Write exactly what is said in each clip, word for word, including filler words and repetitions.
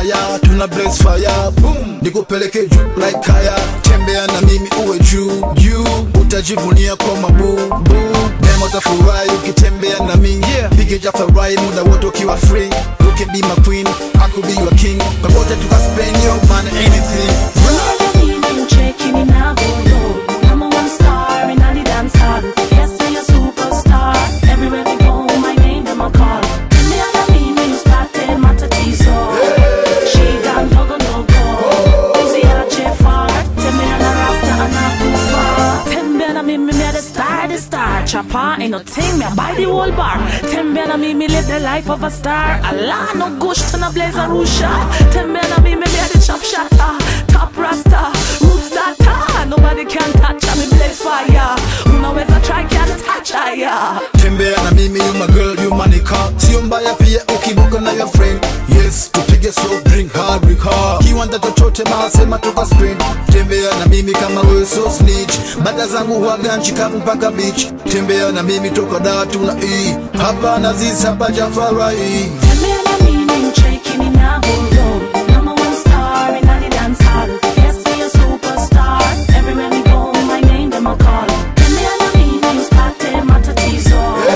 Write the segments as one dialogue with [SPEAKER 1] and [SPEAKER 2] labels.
[SPEAKER 1] fire, tuna blaze fire, boom. Nikupeleke juu like kaya, tembea na mimi uwe juu juu, utajivunia kwa mabu bu. Demo tafurahi ukitembea na mimi, yeah. Pige jafarai muda wote ukiwa free. You can be my queen, I could be your king. Pamoja tuka spend your man anything.
[SPEAKER 2] You checking me now, go number one star in all the dance hall. Yes, I'm a superstar. Everywhere we go, my name them a call. Tell me how me when you started matatizo. She done logo logo. Easy a chef far. Tell me how the rasta and a kufa. Tell me how me me me the star, the star. Chopper ain't no thing, me I buy the whole bar. Tell me how me me live the life of a star. Allah no gush to no blaze a rusha. Tell me how me me be the chop shatter. Top rasta. Nobody can touch me, blaze fire. Unaweza try, can't touch ya.
[SPEAKER 1] Tembea na mimi, you my girl, you my nika. Sio mbaya pia ukibuka na your friend. Yes, tupige so drink hard, drink hard. Kiwanda chochote mahasema toka Spain. Tembea na mimi kama wewe so snitch. Bada zangu huaga nchi kavu mpaka beach. Tembea na mimi toka Dar tuna E. Hapa Naziz, hapa Jafarai.
[SPEAKER 2] Tembea na mimi, you checking me now, go number one star in all the dance hall. Yes, I'm a superstar. Everywhere we go, my name them a call. Tell me how me when you started matatizo.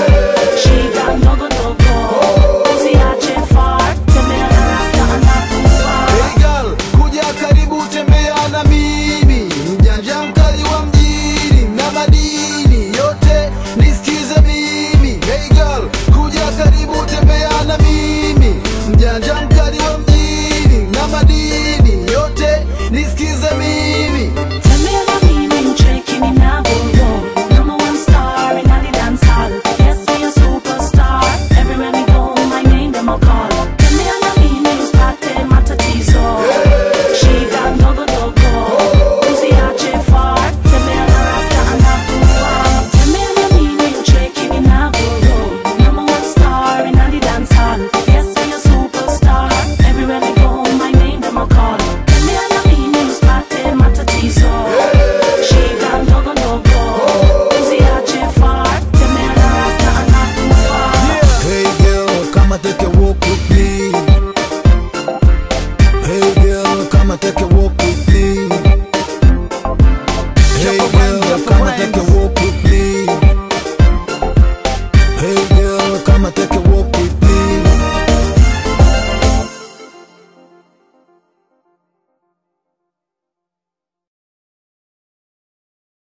[SPEAKER 2] She got logo logo. Easy a chef far. Tell me how the rasta and a kufa.
[SPEAKER 1] Hey girl, kuja karibu tembea na mimi. Mjanja mkali wa mjini na madini yote nisikize mimi. Hey girl, kuja karibu tembea na mimi. Mjanja mkali wa mjini na madini yote nisikize mimi.
[SPEAKER 2] Tell me how me when you checking me now, go number one star in all the dance hall. Yes, I'm a superstar. Everywhere we go, my name them a call. Tell me how me when you started matatizo. She got logo logo. Easy a chef far. Tell me how the rasta and a kufa. Tell me how me when you checking me now, go number one star in all the dance hall. Yes, I'm a superstar. Everywhere we go, my name them a call. Tell me how me when you started matatizo. She got logo logo. Easy a chef far. Tell me how the rasta and a kufa.
[SPEAKER 1] Hey girl, come and take a walk with me. Hey girl, come and take a walk with me. Hey girl, come and take a walk